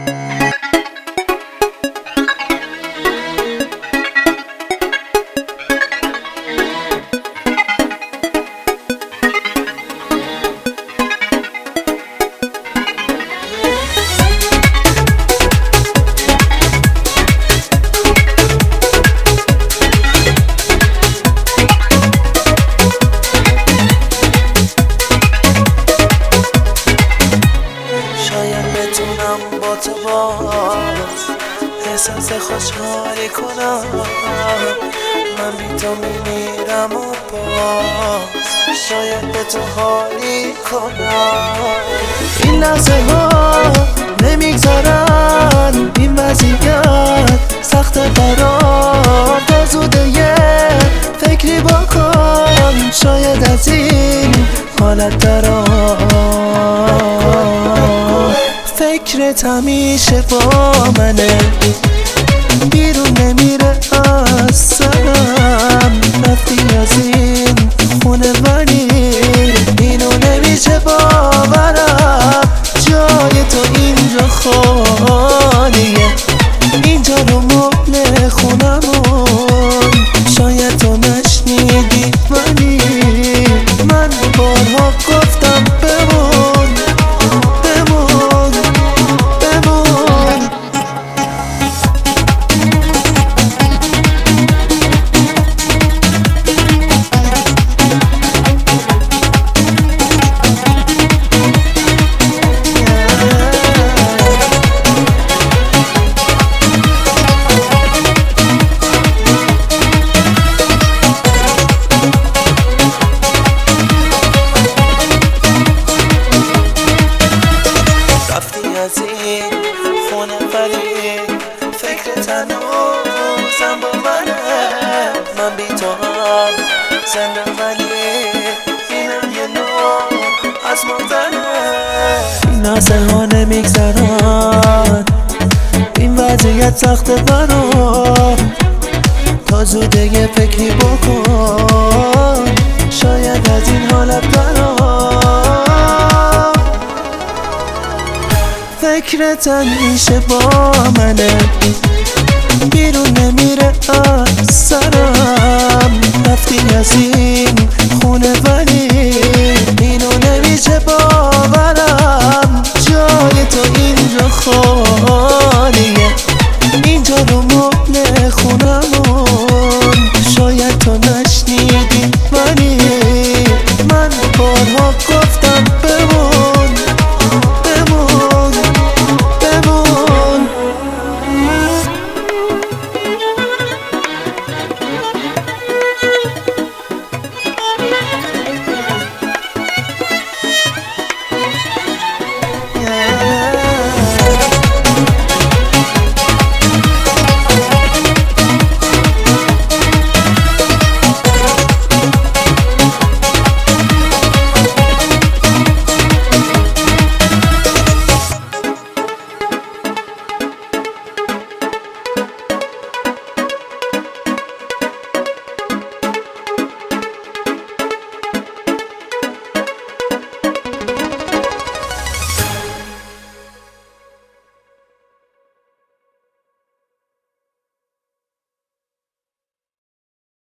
بتونم با تو باز احساس خوشحالی کنم. من بی تو میمیرم و باز شاید به تو حالی کنم. این لحظه ها نمیگذارن، این وضعیت سخت برام. تا زوده یه فکری بکن، شاید از این حالت درام. فکرت همیشه با منه، بیرون نمیره از سرم. رفتی از این خونه ولی اینو نمیشه باورم. جای تو اینجا خالیه، اینجا رو مبل خونمون. شاید تو نشنیدی ولی من بارها گفتم بمون بمون بمون. از این خونه ولی فکرت هنوزم با منه. من بی تو هم زنده ولی اینم یه نوع از مردنه. این لحظه ها نمیگذرن، این وضعیت سخت برام. تا زوده یه فکری بکن، شاید از این حالت برام. فکرت همیشه با منه، بیرون نمیره از سرم. رفتی از این خونه ولی اینو نمیشه باورم.